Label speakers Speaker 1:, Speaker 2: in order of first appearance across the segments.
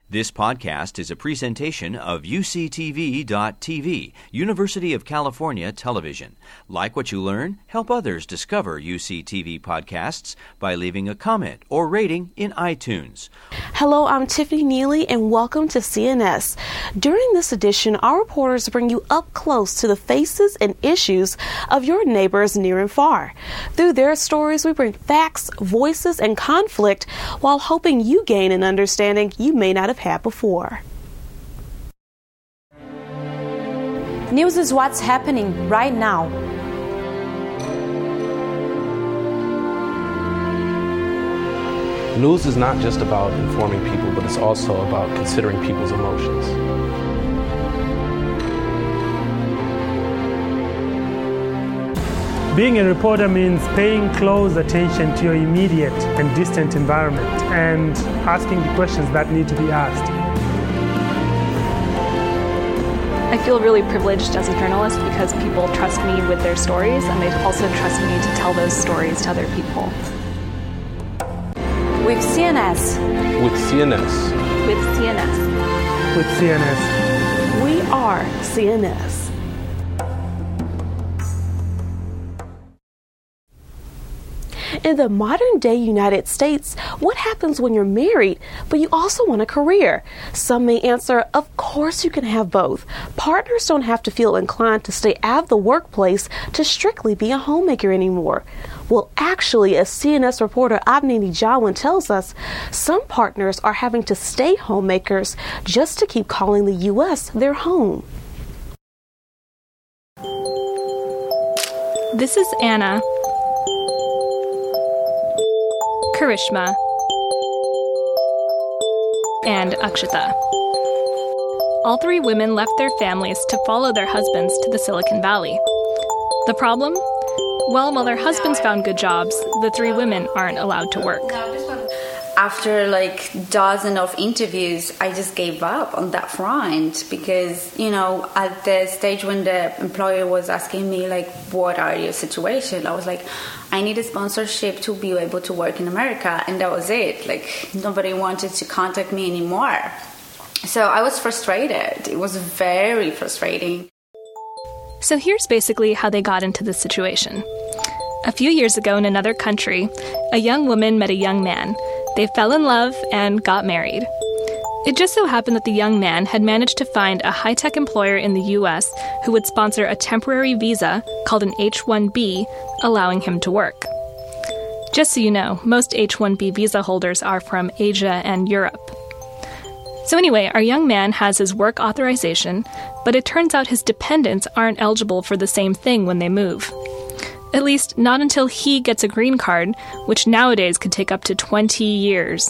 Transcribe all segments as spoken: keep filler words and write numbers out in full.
Speaker 1: This podcast is a presentation of U C T V dot T V, University of California Television. Like what you learn? Help others discover U C T V podcasts by leaving a comment or rating in iTunes.
Speaker 2: Hello, I'm Tiffany Neely, and welcome to C N S. During this edition, our reporters bring you up close to the faces and issues of your neighbors near and far. Through their stories, we bring facts, voices, and conflict while hoping you gain an understanding you may not have had before.
Speaker 3: News is what's happening right now.
Speaker 4: News is not just about informing people, but it's also about considering people's emotions.
Speaker 5: Being a reporter means paying close attention to your immediate and distant environment and asking the questions that need to be asked.
Speaker 6: I feel really privileged as a journalist because people trust me with their stories, and they also trust me to tell those stories to other people.
Speaker 3: With C N S.
Speaker 4: With C N S.
Speaker 6: With C N S.
Speaker 5: With C N S.
Speaker 2: We are C N S. In the modern-day United States, what happens when you're married, but you also want a career? Some may answer, of course you can have both. Partners don't have to feel inclined to stay out of the workplace to strictly be a homemaker anymore. Well, actually, as C N S reporter Abnini Jawan tells us, some partners are having to stay homemakers just to keep calling the U S their home.
Speaker 7: This is Anna, Karishma, and Akshita. All three women left their families to follow their husbands to the Silicon Valley. The problem? Well, while their husbands found good jobs, the three women aren't allowed to work.
Speaker 8: After like dozen of interviews, I just gave up on that front because, you know, at the stage when the employer was asking me, like, what are your situation? I was like, I need a sponsorship to be able to work in America. And that was it. Like, nobody wanted to contact me anymore. So I was frustrated. It was very frustrating.
Speaker 7: So here's basically how they got into this situation. A few years ago in another country, a young woman met a young man. They fell in love and got married. It just so happened that the young man had managed to find a high-tech employer in the U S who would sponsor a temporary visa called an H one B, allowing him to work. Just so you know, most H one B visa holders are from Asia and Europe. So anyway, our young man has his work authorization, but it turns out his dependents aren't eligible for the same thing when they move. At least, not until he gets a green card, which nowadays could take up to twenty years.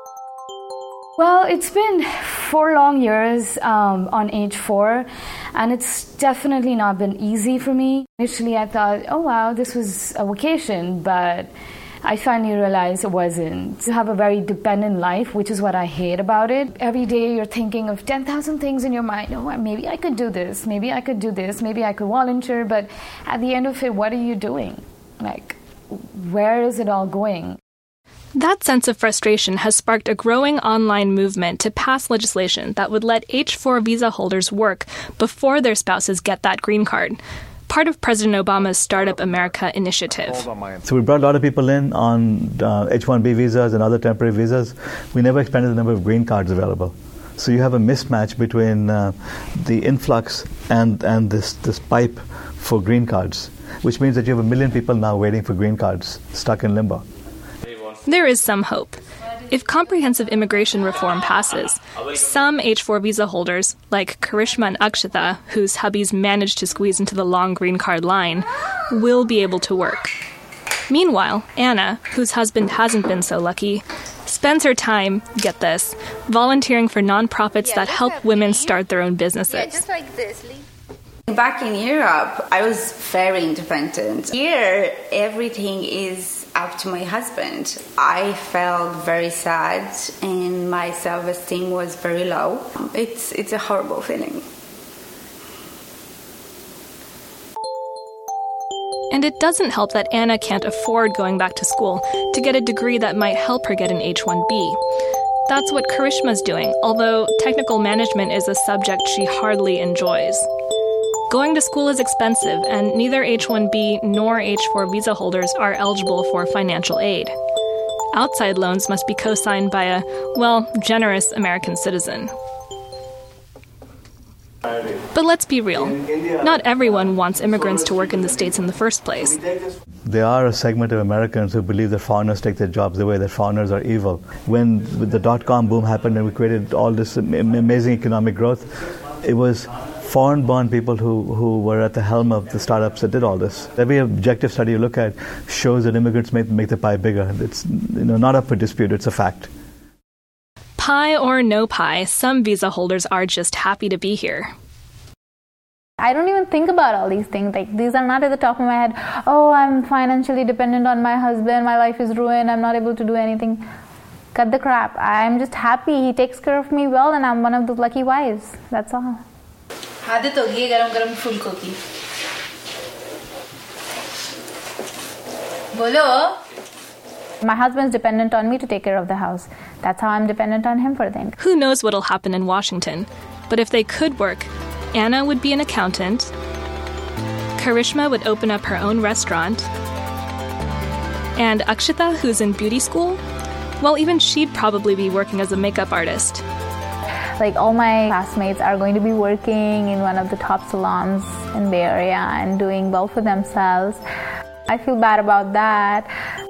Speaker 9: Well, it's been four long years um, on H four, and it's definitely not been easy for me. Initially, I thought, oh wow, this was a vacation, but I finally realized it wasn't. You have a very dependent life, which is what I hate about it. Every day you're thinking of ten thousand things in your mind. Oh, maybe I could do this. Maybe I could do this. Maybe I could volunteer. But at the end of it, what are you doing? Like, where is it all going?
Speaker 7: That sense of frustration has sparked a growing online movement to pass legislation that would let H four visa holders work before their spouses get that green card. Part of President Obama's Startup America initiative.
Speaker 10: So we brought a lot of people in on uh, H one B visas and other temporary visas. We never expanded the number of green cards available. So you have a mismatch between uh, the influx and, and this, this pipe for green cards, which means that you have a million people now waiting for green cards, stuck in limbo.
Speaker 7: There is some hope. If comprehensive immigration reform passes, some H four visa holders, like Karishma and Akshita, whose hubbies managed to squeeze into the long green card line, will be able to work. Meanwhile, Anna, whose husband hasn't been so lucky, spends her time, get this, volunteering for nonprofits that help women start their own businesses.
Speaker 8: Yeah, just like this. Back in Europe, I was very independent. Here, everything is up to my husband. I felt very sad and my self-esteem was very low. It's it's a horrible feeling.
Speaker 7: And it doesn't help that Anna can't afford going back to school to get a degree that might help her get an H one B. That's what Karishma's doing, although technical management is a subject she hardly enjoys. Going to school is expensive, and neither H one B nor H four visa holders are eligible for financial aid. Outside loans must be co-signed by a, well, generous American citizen. But let's be real. Not everyone wants immigrants to work in the States in the first place.
Speaker 10: There are a segment of Americans who believe that foreigners take their jobs away, that foreigners are evil. When the dot-com boom happened and we created all this amazing economic growth, it was foreign-born people who, who were at the helm of the startups that did all this. Every objective study you look at shows that immigrants make, make the pie bigger. It's you know, not up for dispute, it's a fact.
Speaker 7: Pie or no pie, some visa holders are just happy to be here.
Speaker 11: I don't even think about all these things. Like, these are not at the top of my head. Oh, I'm financially dependent on my husband. My life is ruined. I'm not able to do anything. Cut the crap. I'm just happy. He takes care of me well, and I'm one of those lucky wives. That's all.
Speaker 12: आदत हो गई है गरम गरम फुलकों की बोलो
Speaker 11: My husband's dependent on me to take care of the house. That's how I'm dependent on him for things.
Speaker 7: Who knows what'll happen in Washington? But if they could work, Anna would be an accountant, Karishma would open up her own restaurant, and Akshita, who's in beauty school, well, even she'd probably be working as a makeup artist.
Speaker 11: Like, all my classmates are going to be working in one of the top salons in Bay Area and doing well for themselves. I feel bad about that.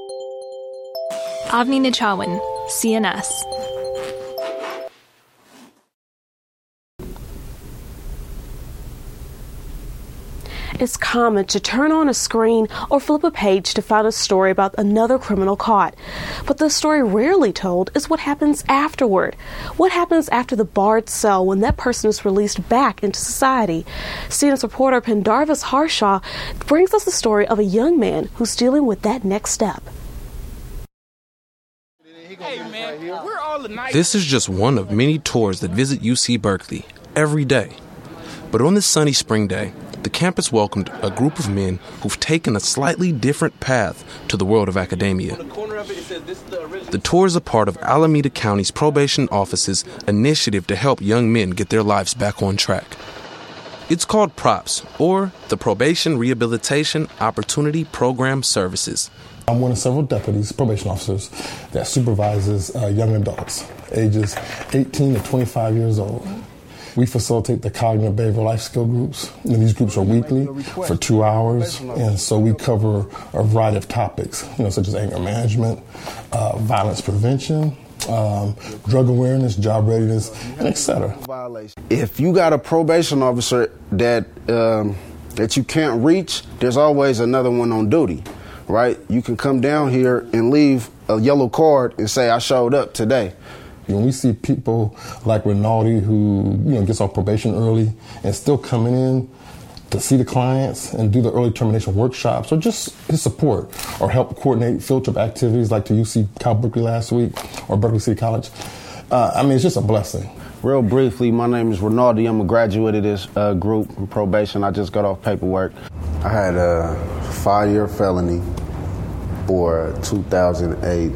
Speaker 7: Avni Nichawan, C N S.
Speaker 2: It's common to turn on a screen or flip a page to find a story about another criminal caught. But the story rarely told is what happens afterward. What happens after the barred cell when that person is released back into society? C N N reporter Pendarvis Harshaw brings us the story of a young man who's dealing with that next step.
Speaker 4: This is just one of many tours that visit U C Berkeley every day. But on this sunny spring day, the campus welcomed a group of men who've taken a slightly different path to the world of academia. The tour is a part of Alameda County's Probation Office's initiative to help young men get their lives back on track. It's called PROPS, or the Probation Rehabilitation Opportunity Program Services.
Speaker 13: I'm one of several deputies, probation officers, that supervises uh, young adults, ages eighteen to twenty-five years old. We facilitate the cognitive behavioral life skill groups, and these groups are weekly for two hours, and so we cover a variety of topics, you know, such as anger management, uh, violence prevention, um, drug awareness, job readiness, and et cetera.
Speaker 14: If you got a probation officer that um, that you can't reach, there's always another one on duty, right? You can come down here and leave a yellow card and say, I showed up today.
Speaker 13: When we see people like Rinaldi who, you know, gets off probation early and still coming in to see the clients and do the early termination workshops, or just his support, or help coordinate field trip activities like to U C Cal Berkeley last week or Berkeley City College, uh, I mean, it's just a blessing.
Speaker 14: Real briefly, my name is Rinaldi. I'm a graduate of this uh, group in probation. I just got off paperwork.
Speaker 15: I had a five-year felony for two thousand eight.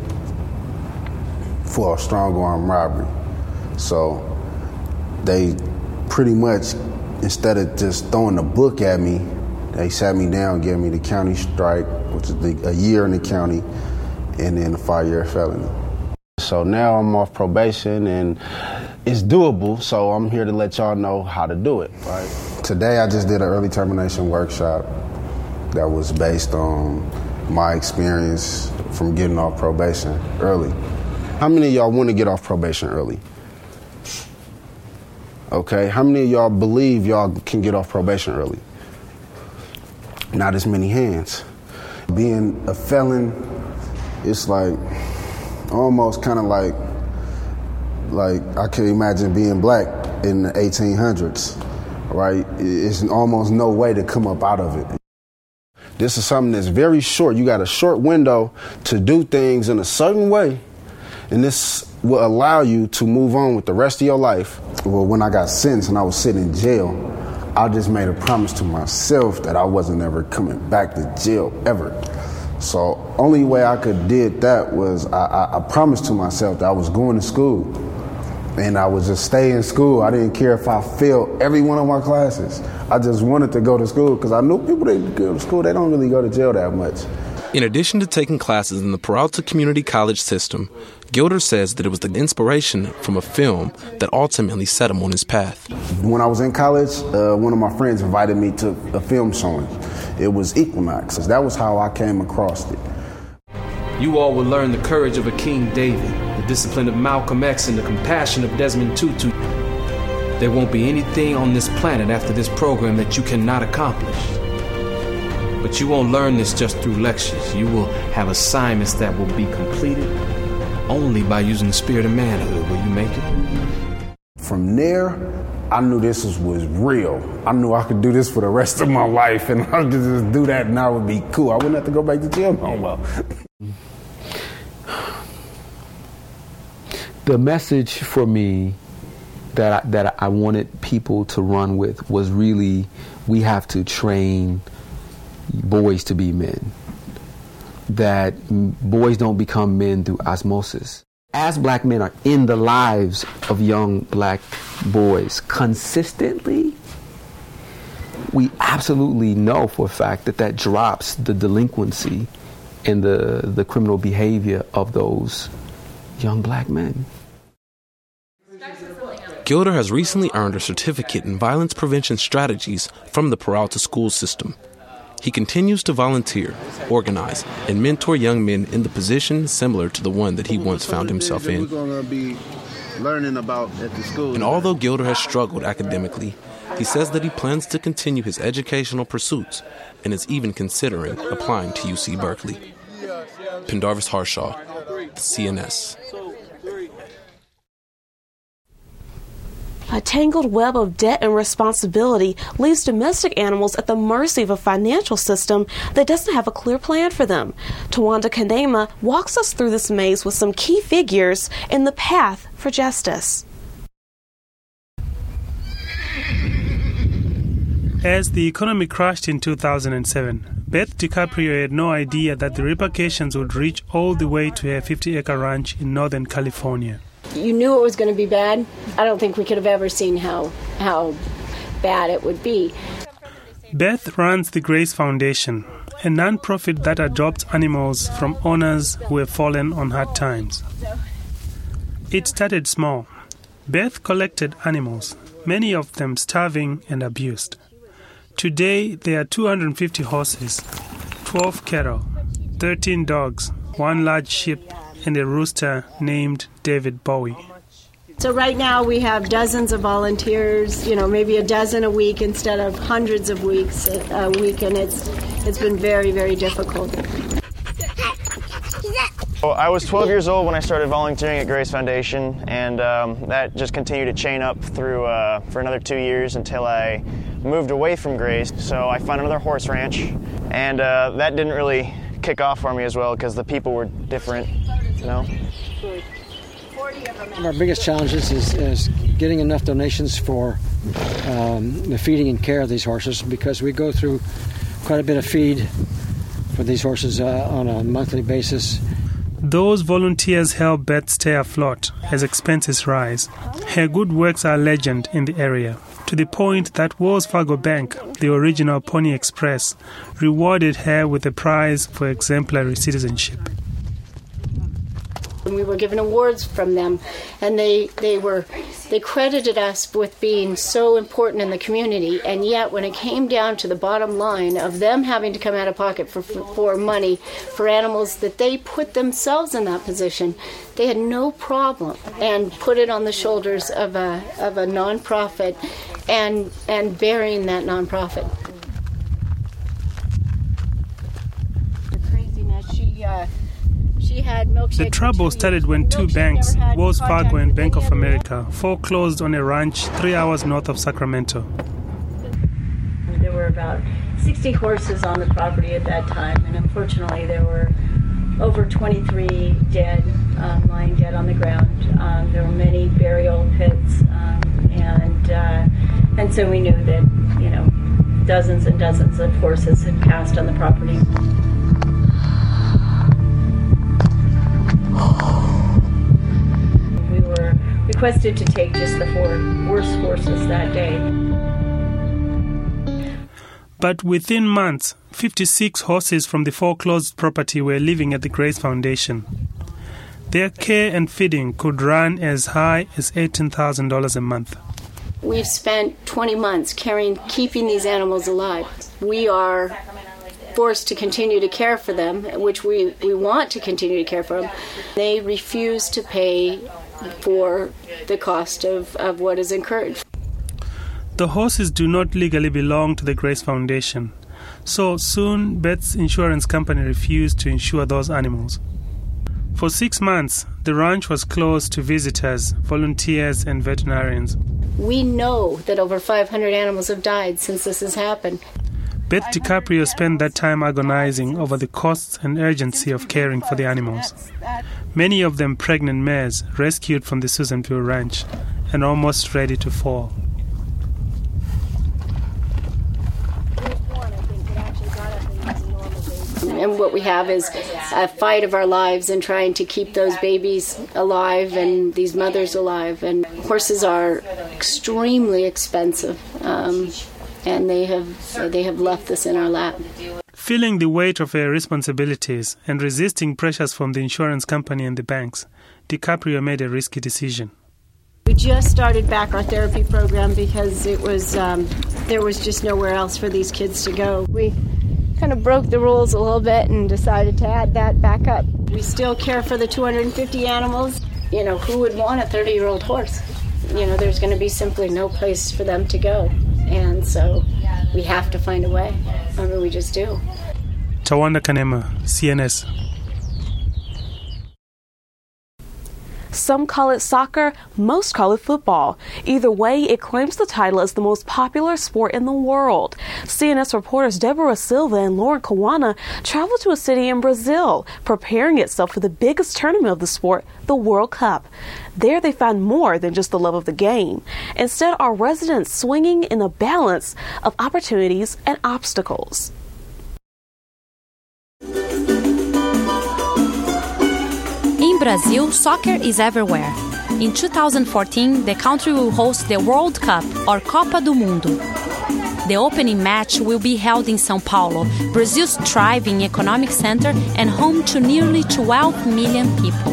Speaker 15: For a strong arm robbery. So they pretty much, instead of just throwing the book at me, they sat me down, gave me the county strike, which is the, a year in the county, and then a five-year felony.
Speaker 14: So now I'm off probation, and it's doable, so I'm here to let y'all know how to do it, right?
Speaker 15: Today I just did an early termination workshop that was based on my experience from getting off probation early.
Speaker 14: How many of y'all want to get off probation early? Okay, how many of y'all believe y'all can get off probation early? Not as many hands.
Speaker 15: Being a felon, it's like almost kind of like, like I can imagine being black in the eighteen hundreds, right? It's almost no way to come up out of it.
Speaker 14: This is something that's very short. You got a short window to do things in a certain way, and this will allow you to move on with the rest of your life.
Speaker 15: Well, when I got sentenced and I was sitting in jail, I just made a promise to myself that I wasn't ever coming back to jail, ever.
Speaker 14: So only way I could did that was I, I, I promised to myself that I was going to school, and I would just stay in school. I didn't care if I failed every one of my classes. I just wanted to go to school because I knew people that go to school, they don't really go to jail that much.
Speaker 4: In addition to taking classes in the Peralta Community College system, Gilder says that it was the inspiration from a film that ultimately set him on his path.
Speaker 14: When I was in college, uh, one of my friends invited me to a film showing. It was Equinox. That was how I came across it.
Speaker 16: You all will learn the courage of a King David, the discipline of Malcolm X, and the compassion of Desmond Tutu. There won't be anything on this planet after this program that you cannot accomplish. But you won't learn this just through lectures. You will have assignments that will be completed only by using the spirit of manhood. Will you make it?
Speaker 14: From there, I knew this was, was real. I knew I could do this for the rest of my life, and I could just do that, and I would be cool. I wouldn't have to go back to jail no more.
Speaker 17: The message for me that I, that I wanted people to run with was really, we have to train boys to be men. That boys don't become men through osmosis. As black men are in the lives of young black boys consistently, we absolutely know for a fact that that drops the delinquency and the, the criminal behavior of those young black men.
Speaker 4: Gilder has recently earned a certificate in violence prevention strategies from the Peralta school system. He continues to volunteer, organize, and mentor young men in the position similar to the one that he once found himself in. And although Gilder has struggled academically, he says that he plans to continue his educational pursuits and is even considering applying to U C Berkeley. Pendarvis Harshaw, C N S.
Speaker 2: A tangled web of debt and responsibility leaves domestic animals at the mercy of a financial system that doesn't have a clear plan for them. Tawanda Kanema walks us through this maze with some key figures in the path for justice.
Speaker 5: As the economy crashed in two thousand seven, Beth DiCaprio had no idea that the repercussions would reach all the way to her fifty-acre ranch in Northern California.
Speaker 18: You knew it was going to be bad. I don't think we could have ever seen how how bad it would be.
Speaker 5: Beth runs the Grace Foundation, a non-profit that adopts animals from owners who have fallen on hard times. It started small. Beth collected animals, many of them starving and abused. Today, there are two hundred fifty horses, twelve cattle, thirteen dogs, one large sheep, and a rooster named David Bowie.
Speaker 18: So right now we have dozens of volunteers, you know, maybe a dozen a week instead of hundreds of weeks a week, and it's it's been very, very difficult.
Speaker 19: Well, I was twelve years old when I started volunteering at Grace Foundation, and um, that just continued to chain up through uh, for another two years until I moved away from Grace. So I found another horse ranch, and uh, that didn't really kick off for me as well because the people were different, you know.
Speaker 20: One of our biggest challenges is, is getting enough donations for um, the feeding and care of these horses, because we go through quite a bit of feed for these horses uh, on a monthly basis.
Speaker 5: Those volunteers help Beth stay afloat as expenses rise. Her good works are legend in the area, to the point that Wells Fargo Bank, the original Pony Express, rewarded her with a prize for exemplary citizenship.
Speaker 18: We were given awards from them, and they, they were they credited us with being so important in the community, and yet when it came down to the bottom line of them having to come out of pocket for, for, for money for animals that they put themselves in that position, they had no problem and put it on the shoulders of a of a nonprofit and and burying that nonprofit. The craziness, she uh, she had milkshakes.
Speaker 5: The trouble started when two banks, Wells Fargo and Bank of America, foreclosed on a ranch three hours north of Sacramento.
Speaker 21: There were about sixty horses on the property at that time, and unfortunately there were over twenty-three dead, um, lying dead on the ground. Um, there were many burial pits, um, and uh, and so we knew that, you know, dozens and dozens of horses had passed on the property. requested to take just the four worst horses that day.
Speaker 5: But within months, fifty-six horses from the foreclosed property were living at the Grace Foundation. Their care and feeding could run as high as eighteen thousand dollars a month.
Speaker 18: We've spent twenty months caring, keeping these animals alive. We are forced to continue to care for them, which we, we want to continue to care for them. They refuse to pay for the cost of, of what is incurred.
Speaker 5: The horses do not legally belong to the Grace Foundation, so soon Beth's insurance company refused to insure those animals. For six months, the ranch was closed to visitors, volunteers, and veterinarians.
Speaker 18: We know that over five hundred animals have died since this has happened.
Speaker 5: Beth DiCaprio spent that time agonizing over the costs and urgency of caring for the animals. Many of them pregnant mares rescued from the Susanville Ranch and almost ready to fall.
Speaker 18: And what we have is a fight of our lives in trying to keep those babies alive and these mothers alive. And horses are extremely expensive, um, and they have they have left this in our lap.
Speaker 5: Feeling the weight of their responsibilities and resisting pressures from the insurance company and the banks, DiCaprio made a risky decision.
Speaker 18: We just started back our therapy program because it was um, there was just nowhere else for these kids to go. We kind of broke the rules a little bit and decided to add that back up. We still care for the two hundred fifty animals. You know, who would want a thirty-year-old horse? You know, there's going to be simply no place for them to go. And so we have to find a way. I mean, we just do.
Speaker 5: Tawanda Kanema, C N S.
Speaker 2: Some call it soccer, most call it football. Either way, it claims the title as the most popular sport in the world. C N S reporters Deborah Silva and Lauren Kawana traveled to a city in Brazil, preparing itself for the biggest tournament of the sport, the World Cup. There they found more than just the love of the game. Instead, are residents swinging in a balance of opportunities and obstacles.
Speaker 1: In Brazil, soccer is everywhere. In two thousand fourteen, the country will host the World Cup, or Copa do Mundo. The opening match will be held in São Paulo, Brazil's thriving economic center and home to nearly twelve million people.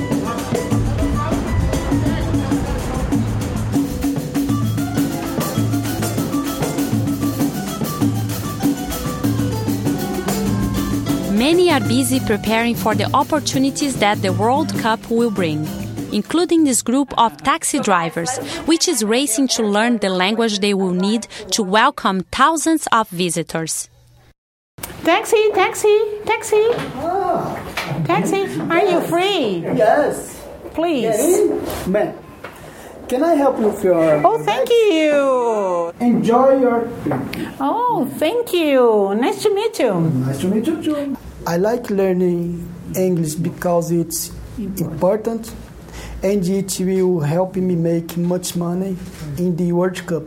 Speaker 1: Many are busy preparing for the opportunities that the World Cup will bring, including this group of taxi drivers, which is racing to learn the language they will need to welcome thousands of visitors.
Speaker 22: Taxi, taxi, taxi. Oh. Taxi, are you free?
Speaker 23: Yes.
Speaker 22: Please.
Speaker 23: Ma'am, can I help you with your...
Speaker 22: Oh, thank you.
Speaker 23: Enjoy your...
Speaker 22: Oh, thank you. Nice to meet you.
Speaker 23: Nice to meet you too. I like learning English because it's important and it will help me make much money in the World Cup.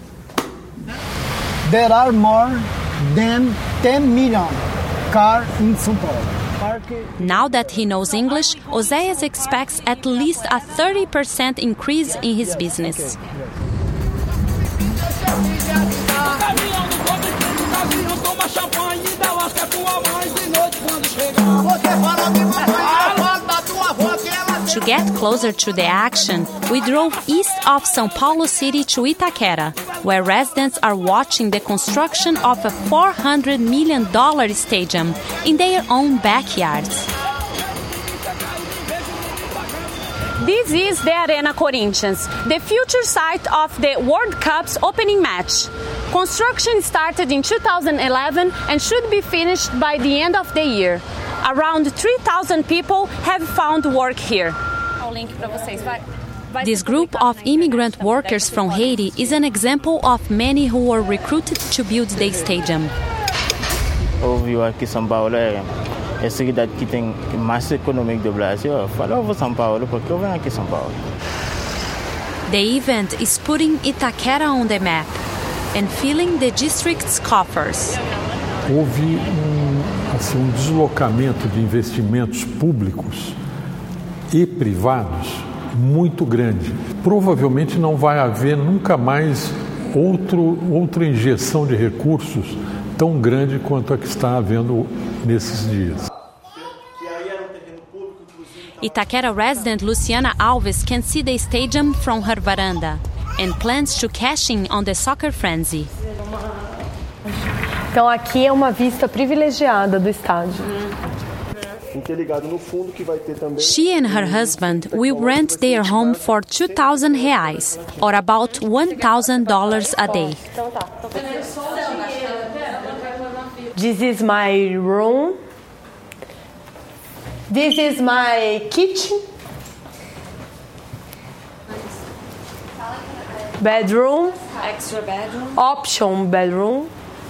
Speaker 23: There are more than ten million cars in São Paulo.
Speaker 1: Now that he knows English, Oséias expects at least a thirty percent increase in his business. To get closer to the action, we drove east of São Paulo City to Itaquera, where residents are watching the construction of a four hundred million dollars stadium in their own backyards.
Speaker 3: This is the Arena Corinthians, the future site of the World Cup's opening match. Construction started in two thousand eleven and should be finished by the end of the year. Around three thousand people have found work here.
Speaker 1: This group of immigrant workers from Haiti is an example of many who were recruited to build the stadium.
Speaker 24: Ouviu aqui São Paulo é é cidade que tem mais econômico do Brasil. Falou para São Paulo porque eu venho aqui São Paulo.
Speaker 1: The event is putting Itaquera on the map and filling the district's coffers.
Speaker 25: Houve um, assim, um deslocamento de investimentos públicos e privados muito grande. Provavelmente não vai haver nunca mais outro, outra injeção de recursos tão grande quanto a que está havendo nesses dias.
Speaker 1: Itaquera resident Luciana Alves can see the stadium from her veranda and plans to cash in on the soccer frenzy.
Speaker 6: Então aqui é uma vista privilegiada do estádio.
Speaker 1: She and her husband will rent their home for two thousand reais, or about one thousand dollars a day.
Speaker 6: This is my room. This is my kitchen. Bedroom.
Speaker 1: Extra bedroom.
Speaker 6: Option bedroom.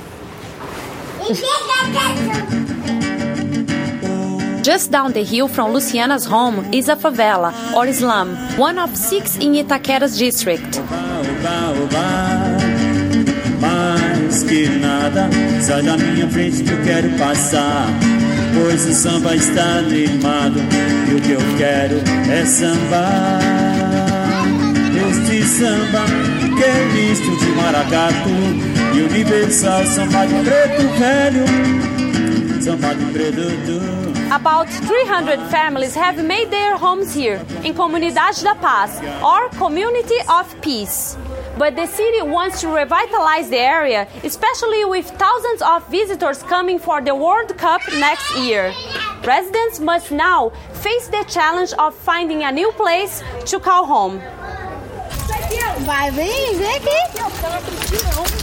Speaker 1: Just down the hill from Luciana's home is a favela, or slum, one of six in Itaquera's district.
Speaker 8: Mais que nada, sai da minha frente que eu quero passar, pois o samba está animado e o que eu quero é sambar. Este samba que é misto de maracatu e universal, samba de preto velho, samba de preto.
Speaker 3: About three hundred families have made their homes here in Comunidade da Paz, or Community of Peace. But the city wants to revitalize the area, especially with thousands of visitors coming for the World Cup next year. Residents must now face the challenge of finding a new place to call home.
Speaker 9: Vai, vem, vem aqui.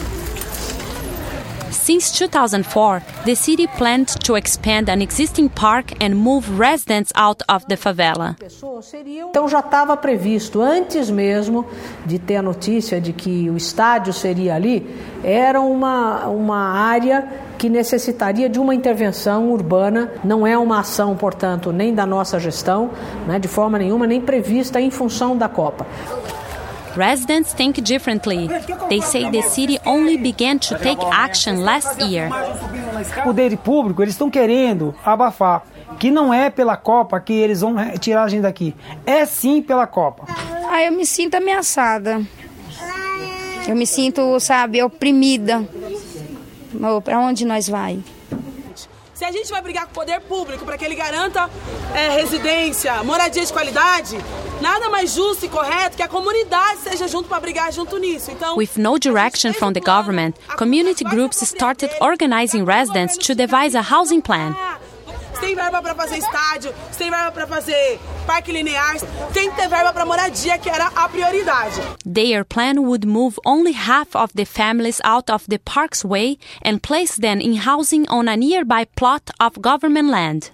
Speaker 1: Since two thousand four, the city planned to expand an existing park and move residents out of the favela.
Speaker 10: Então já estava previsto, antes mesmo de ter a notícia de que o estádio seria ali, era uma, uma área que necessitaria de uma intervenção urbana. Não é uma ação, portanto, nem da nossa gestão, né, de forma nenhuma, nem prevista em função da Copa.
Speaker 1: Residents think differently. They say the city only began to take action last year.
Speaker 12: O poder público, eles estão querendo abafar que não é pela Copa que eles vão tirar a gente daqui. É sim pela Copa.
Speaker 9: Ah, eu me sinto ameaçada. Eu me sinto, sabe, oprimida. Para onde nós vai?
Speaker 26: Se a gente vai brigar com o poder público para que ele garanta é, residência, moradia de qualidade, nada mais justo e correto que a comunidade seja junto para brigar junto nisso. Então,
Speaker 1: with no direction from the government, community groups started organizing residents to devise a housing plan.
Speaker 26: Se tem verba para fazer estádio, se tem verba para fazer parque linear, tem que ter verba para moradia, que era a prioridade.
Speaker 1: Their plan would move only half of the families out of the park's way and place them in housing on a nearby plot of government land.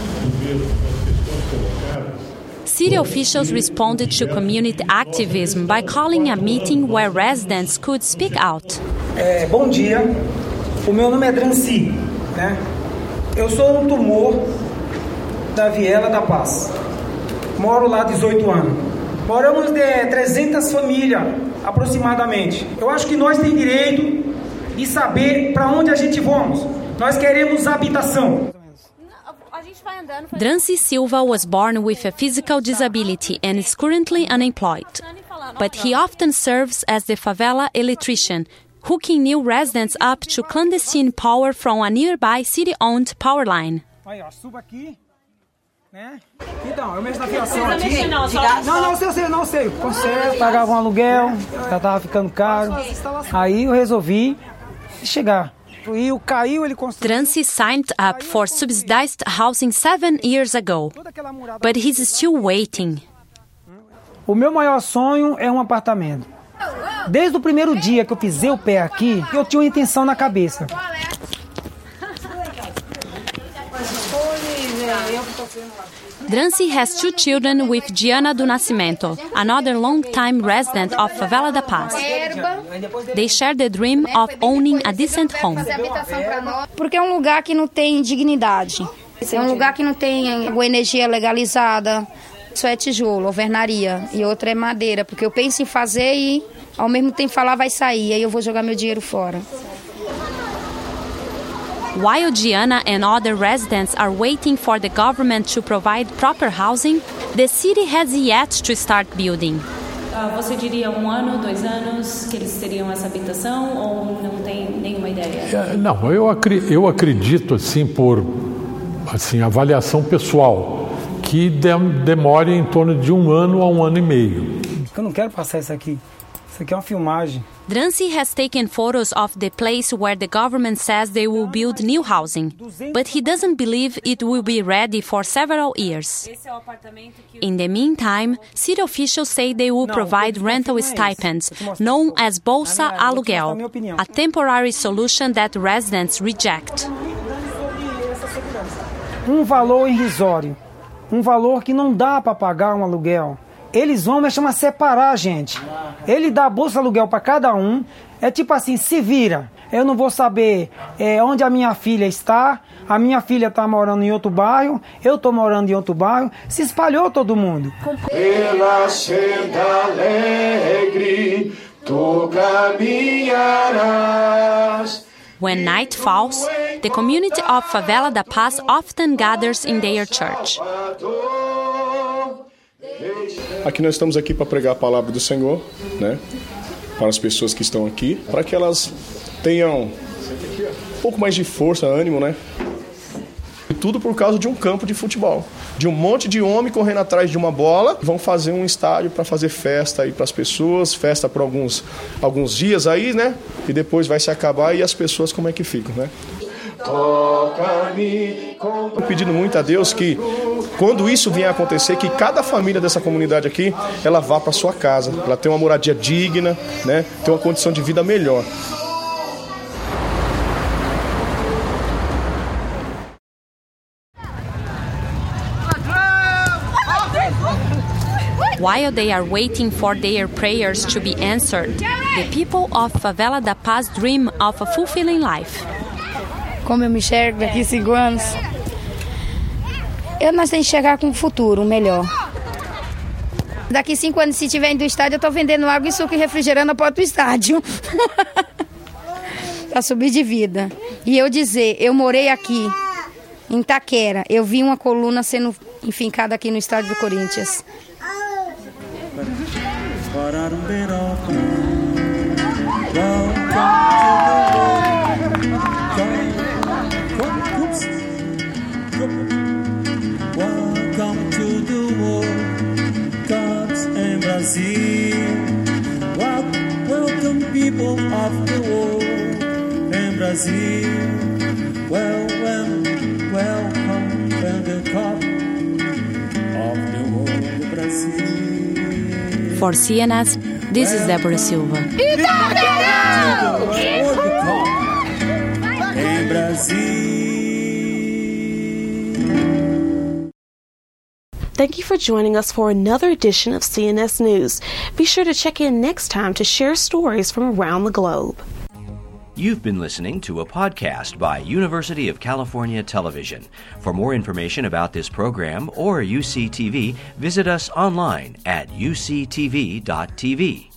Speaker 1: City officials responded to community activism by calling a meeting where residents could speak out.
Speaker 12: É, bom dia, o meu nome é Drancy, né? Eu sou um tumor da Viela da Paz. Moro lá há dezoito anos. Moramos de trezentas famílias, aproximadamente. Eu acho que nós temos direito de saber para onde a gente vamos. Nós queremos habitação.
Speaker 1: Drancy Silva was born with a physical disability and is currently unemployed. But he often serves as the favela electrician, hooking new residents up to clandestine power from a nearby city-owned power line.
Speaker 12: Aí, ó, suba aqui, né? Então, eu mexo na fiação aqui. Não, não, sei, eu sei, não sei. Conserto, pagava um aluguel, já tava ficando caro. Aí eu resolvi chegar. E o caiu, ele construiu.
Speaker 1: Drancy signed up for subsidized housing seven years ago, but he's still waiting.
Speaker 12: O meu maior sonho é um apartamento. Desde o primeiro dia que eu pisei o pé aqui, eu tinha uma intenção na cabeça.
Speaker 1: Drancy has two children with Diana do Nascimento, another long-time resident of Favela da Paz. They share the dream of owning a decent home.
Speaker 9: Porque é um lugar que não tem dignidade. É um lugar que não tem energia legalizada. Isso é tijolo, alvenaria, e outra é madeira, porque eu penso em fazer e ao mesmo tempo falar vai sair, aí eu vou jogar meu dinheiro fora.
Speaker 1: While Gianna and other residents are waiting for the government to provide proper housing, the city has yet to start building.
Speaker 7: Uh, você diria um ano, dois anos que eles teriam essa habitação ou não tem nenhuma ideia?
Speaker 25: É, não, eu, acri- eu acredito, assim, por assim, avaliação pessoal, que de- demore em torno de um ano a um ano e meio.
Speaker 12: Eu não quero passar isso aqui. Isso aqui é uma filmagem.
Speaker 1: Drancy has taken photos of the place where the government says they will build new housing, but he doesn't believe it will be ready for several years. In the meantime, city officials say they will provide rental stipends, known as Bolsa Aluguel, a temporary solution that residents reject.
Speaker 12: Um valor irrisório, um valor que não dá para pagar um aluguel. Eles vão, mas chama separar, gente. Ele dá bolsa aluguel para cada um. É tipo assim, se vira. Eu não vou saber é, onde a minha filha está. A minha filha está morando em outro bairro. Eu estou morando em outro bairro. Se espalhou todo mundo.
Speaker 11: Pela senda alegre, tu caminharás.
Speaker 1: When night falls, the community of Favela da Paz often gathers in their church.
Speaker 13: Aqui nós estamos aqui para pregar a palavra do Senhor, né? Para as pessoas que estão aqui, para que elas tenham um pouco mais de força, ânimo, né? E tudo por causa de um campo de futebol, de um monte de homem correndo atrás de uma bola. Vão fazer um estádio para fazer festa aí para as pessoas, festa por alguns, alguns dias aí, né? E depois vai se acabar e as pessoas como é que ficam, né? Estou pedindo muito a Deus que, quando isso vier a acontecer, que cada família dessa comunidade aqui, ela vá para sua casa, ela tenha uma moradia digna, né? Tenha uma condição de vida melhor.
Speaker 1: While they are waiting for their prayers to be answered, the people of Favela da Paz dream of a fulfilling life.
Speaker 9: Como eu me enxergo daqui a cinco anos? Eu, nós temos que chegar com um futuro, um melhor. Daqui a cinco anos, se tiver indo do estádio, eu estou vendendo água e suco e refrigerante na porta do estádio. Para subir de vida. E eu dizer, eu morei aqui, em Itaquera. Eu vi uma coluna sendo enfincada aqui no estádio do Corinthians.
Speaker 8: Welcome to the world, God's in Brazil. Welcome people of the world in Brazil. Well, well, welcome to the cup of the world, Brazil.
Speaker 1: For C N S, this is Deborah Silva.
Speaker 8: In Brazil.
Speaker 2: Thank you for joining us for another edition of C N S News. Be sure to check in next time to share stories from around the globe.
Speaker 14: You've been listening to a podcast by University of California Television. For more information about this program or U C T V, visit us online at u c t v dot t v.